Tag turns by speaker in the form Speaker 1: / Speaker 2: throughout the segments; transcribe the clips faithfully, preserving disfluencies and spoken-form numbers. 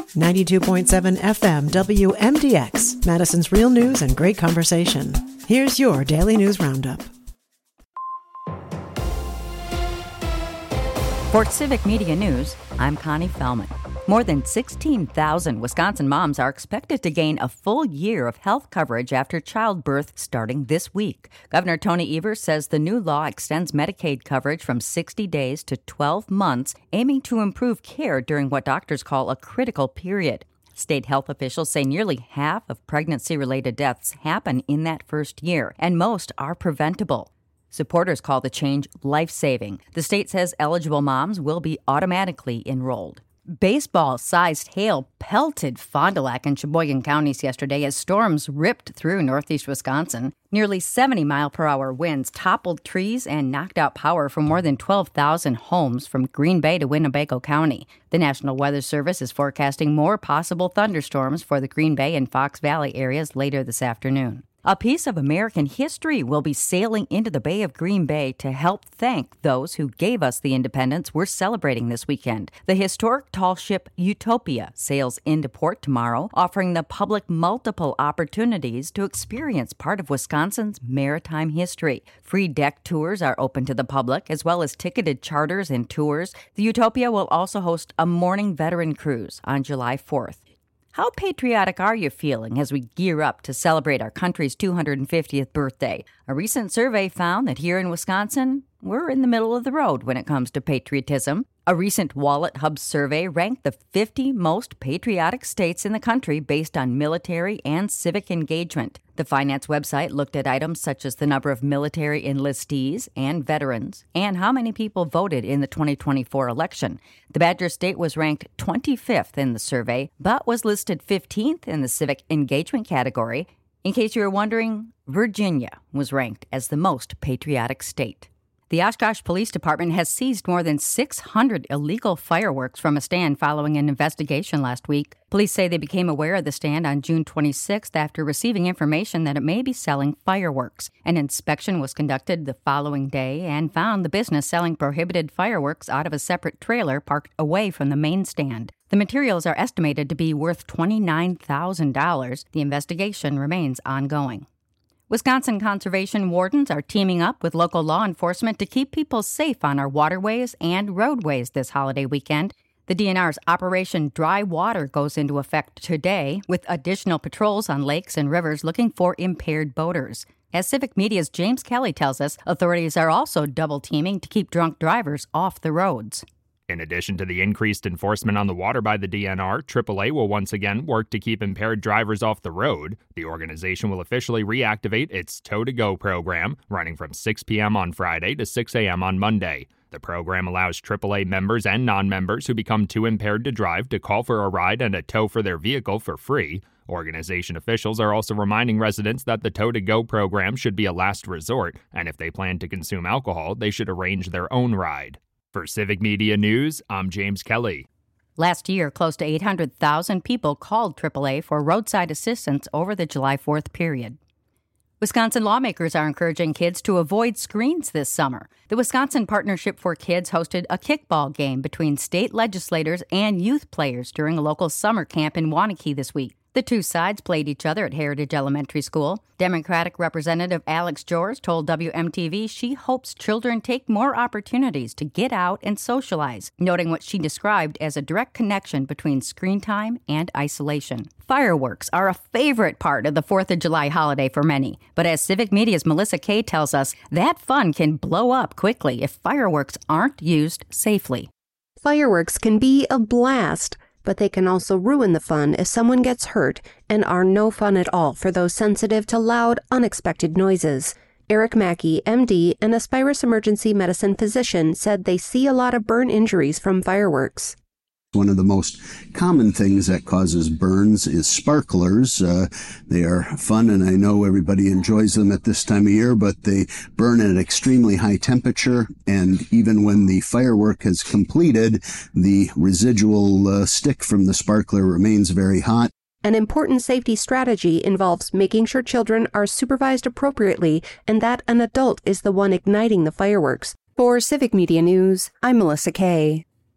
Speaker 1: ninety-two point seven F M W M D X, Madison's real news and great conversation. Here's your Daily News Roundup.
Speaker 2: For Civic Media News, I'm Connie Fellman. More than sixteen thousand Wisconsin moms are expected to gain a full year of health coverage after childbirth starting this week. Governor Tony Evers says the new law extends Medicaid coverage from sixty days to twelve months, aiming to improve care during what doctors call a critical period. State health officials say nearly half of pregnancy-related deaths happen in that first year, and most are preventable. Supporters call the change life-saving. The state says eligible moms will be automatically enrolled. Baseball-sized hail pelted Fond du Lac and Sheboygan counties yesterday as storms ripped through northeast Wisconsin. Nearly seventy mile per hour winds toppled trees and knocked out power for more than twelve thousand homes from Green Bay to Winnebago County. The National Weather Service is forecasting more possible thunderstorms for the Green Bay and Fox Valley areas later this afternoon. A piece of American history will be sailing into the Bay of Green Bay to help thank those who gave us the independence we're celebrating this weekend. The historic tall ship Utopia sails into port tomorrow, offering the public multiple opportunities to experience part of Wisconsin's maritime history. Free deck tours are open to the public, as well as ticketed charters and tours. The Utopia will also host a morning veteran cruise on July fourth. How patriotic are you feeling as we gear up to celebrate our country's two hundred fiftieth birthday? A recent survey found that here in Wisconsin, we're in the middle of the road when it comes to patriotism. A recent Wallet Hub survey ranked the fifty most patriotic states in the country based on military and civic engagement. The finance website looked at items such as the number of military enlistees and veterans, and how many people voted in the twenty twenty-four election. The Badger State was ranked twenty-fifth in the survey, but was listed fifteenth in the civic engagement category. In case you were wondering, Virginia was ranked as the most patriotic state. The Oshkosh Police Department has seized more than six hundred illegal fireworks from a stand following an investigation last week. Police say they became aware of the stand on June twenty-sixth after receiving information that it may be selling fireworks. An inspection was conducted the following day and found the business selling prohibited fireworks out of a separate trailer parked away from the main stand. The materials are estimated to be worth twenty-nine thousand dollars. The investigation remains ongoing. Wisconsin conservation wardens are teaming up with local law enforcement to keep people safe on our waterways and roadways this holiday weekend. The D N R's Operation Dry Water goes into effect today, with additional patrols on lakes and rivers looking for impaired boaters. As Civic Media's James Kelly tells us, authorities are also double-teaming to keep drunk drivers off the roads.
Speaker 3: In addition to the increased enforcement on the water by the D N R, triple A will once again work to keep impaired drivers off the road. The organization will officially reactivate its Tow to Go program, running from six p.m. on Friday to six a.m. on Monday. The program allows triple A members and non-members who become too impaired to drive to call for a ride and a tow for their vehicle for free. Organization officials are also reminding residents that the Tow to Go program should be a last resort, and if they plan to consume alcohol, they should arrange their own ride. For Civic Media News, I'm James Kelly.
Speaker 2: Last year, close to eight hundred thousand people called triple A for roadside assistance over the July fourth period. Wisconsin lawmakers are encouraging kids to avoid screens this summer. The Wisconsin Partnership for Kids hosted a kickball game between state legislators and youth players during a local summer camp in Waunakee this week. The two sides played each other at Heritage Elementary School. Democratic Representative Alex George told W M T V she hopes children take more opportunities to get out and socialize, noting what she described as a direct connection between screen time and isolation. Fireworks are a favorite part of the fourth of July holiday for many, but as Civic Media's Melissa Kay tells us, that fun can blow up quickly if fireworks aren't used safely.
Speaker 4: Fireworks can be a blast, but they can also ruin the fun if someone gets hurt and are no fun at all for those sensitive to loud, unexpected noises. Eric Mackey, M D, an Aspirus emergency medicine physician, said they see a lot of burn injuries from fireworks.
Speaker 5: One of the most common things that causes burns is sparklers. Uh, they are fun, and I know everybody enjoys them at this time of year, but they burn at an extremely high temperature, and even when the firework has completed, the residual uh, stick from the sparkler remains very hot.
Speaker 4: An important safety strategy involves making sure children are supervised appropriately and that an adult is the one igniting the fireworks. For Civic Media News, I'm Melissa Kay.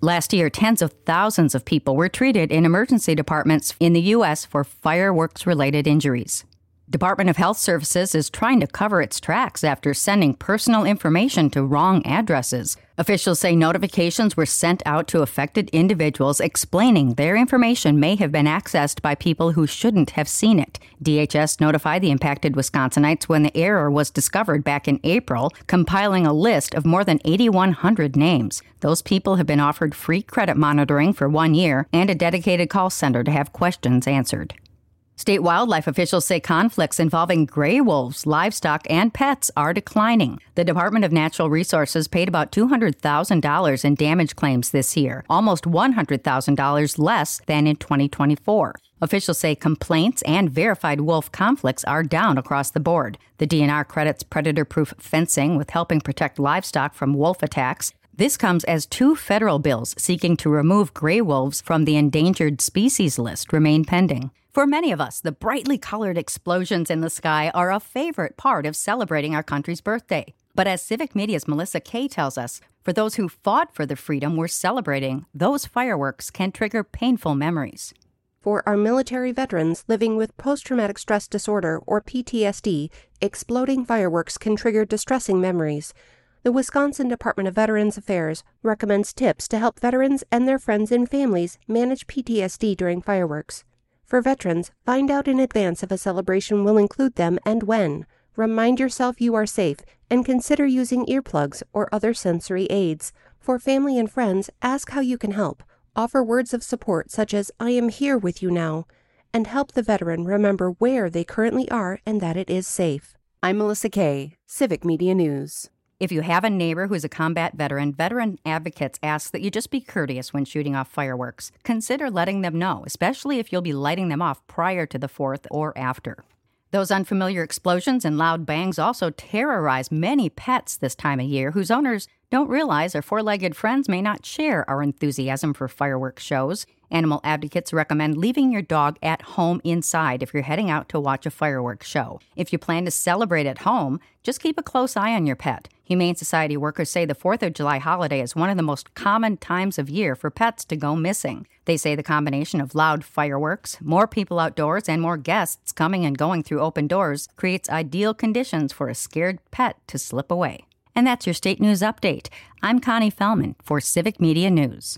Speaker 2: Last year, tens of thousands of people were treated in emergency departments in the U S for fireworks-related injuries. Department of Health Services is trying to cover its tracks after sending personal information to wrong addresses. Officials say notifications were sent out to affected individuals explaining their information may have been accessed by people who shouldn't have seen it. D H S notified the impacted Wisconsinites when the error was discovered back in April, compiling a list of more than eighty-one hundred names. Those people have been offered free credit monitoring for one year and a dedicated call center to have questions answered. State wildlife officials say conflicts involving gray wolves, livestock, and pets are declining. The Department of Natural Resources paid about two hundred thousand dollars in damage claims this year, almost one hundred thousand dollars less than in twenty twenty-four. Officials say complaints and verified wolf conflicts are down across the board. The D N R credits predator-proof fencing with helping protect livestock from wolf attacks. This comes as two federal bills seeking to remove gray wolves from the endangered species list remain pending. For many of us, the brightly colored explosions in the sky are a favorite part of celebrating our country's birthday. But as Civic Media's Melissa Kay tells us, for those who fought for the freedom we're celebrating, those fireworks can trigger painful memories.
Speaker 4: For our military veterans living with post-traumatic stress disorder, or P T S D, exploding fireworks can trigger distressing memories. The Wisconsin Department of Veterans Affairs recommends tips to help veterans and their friends and families manage P T S D during fireworks. For veterans, find out in advance if a celebration will include them and when. Remind yourself you are safe and consider using earplugs or other sensory aids. For family and friends, ask how you can help. Offer words of support such as, "I am here with you now," and help the veteran remember where they currently are and that it is safe. I'm Melissa Kay, Civic Media News.
Speaker 2: If you have a neighbor who's a combat veteran, veteran advocates ask that you just be courteous when shooting off fireworks. Consider letting them know, especially if you'll be lighting them off prior to the fourth or after. Those unfamiliar explosions and loud bangs also terrorize many pets this time of year whose owners don't realize their four-legged friends may not share our enthusiasm for fireworks shows. Animal advocates recommend leaving your dog at home inside if you're heading out to watch a fireworks show. If you plan to celebrate at home, just keep a close eye on your pet. Humane Society workers say the fourth of July holiday is one of the most common times of year for pets to go missing. They say the combination of loud fireworks, more people outdoors, and more guests coming and going through open doors creates ideal conditions for a scared pet to slip away. And that's your state news update. I'm Connie Fellman for Civic Media News.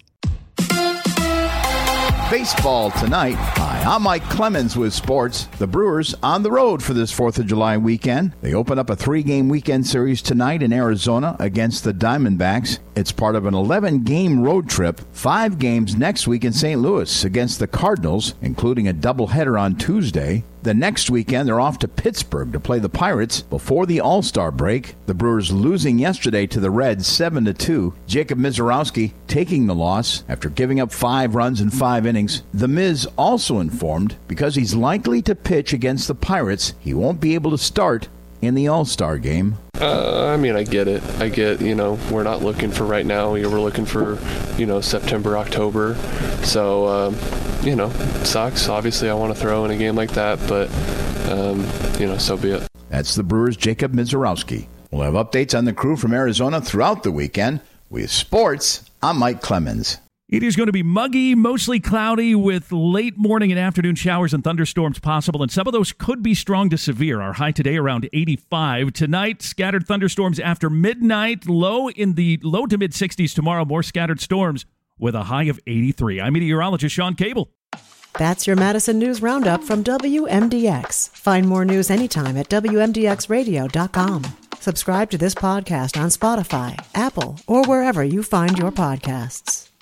Speaker 6: Baseball tonight. Hi, I'm Mike Clemens with sports. The Brewers on the road for this fourth of July weekend. They open up a three-game weekend series tonight in Arizona against the Diamondbacks. It's part of an eleven-game road trip, five games next week in Saint Louis against the Cardinals, including a doubleheader on Tuesday. The next weekend, they're off to Pittsburgh to play the Pirates before the All-Star break. The Brewers losing yesterday to the Reds seven to two. Jacob Misiorowski taking the loss after giving up five runs in five innings. The Miz also informed because he's likely to pitch against the Pirates, he won't be able to start in the All-Star game.
Speaker 7: Uh, I mean, I get it. I get, you know, we're not looking for right now. We're looking for, you know, September, October. So, um, you know, it sucks. Obviously, I want to throw in a game like that, but, um, you know, so be it.
Speaker 6: That's the Brewers' Jacob Misiorowski. We'll have updates on the crew from Arizona throughout the weekend. With sports, I'm Mike Clemens.
Speaker 8: It is going to be muggy, mostly cloudy, with late morning and afternoon showers and thunderstorms possible, and some of those could be strong to severe. Our high today around eighty-five. Tonight, scattered thunderstorms after midnight, low in the low to mid-sixties tomorrow, more scattered storms with a high of eighty-three. I'm meteorologist Sean Cable.
Speaker 1: That's your Madison News Roundup from W M D X. Find more news anytime at W M D X radio dot com. Subscribe to this podcast on Spotify, Apple, or wherever you find your podcasts.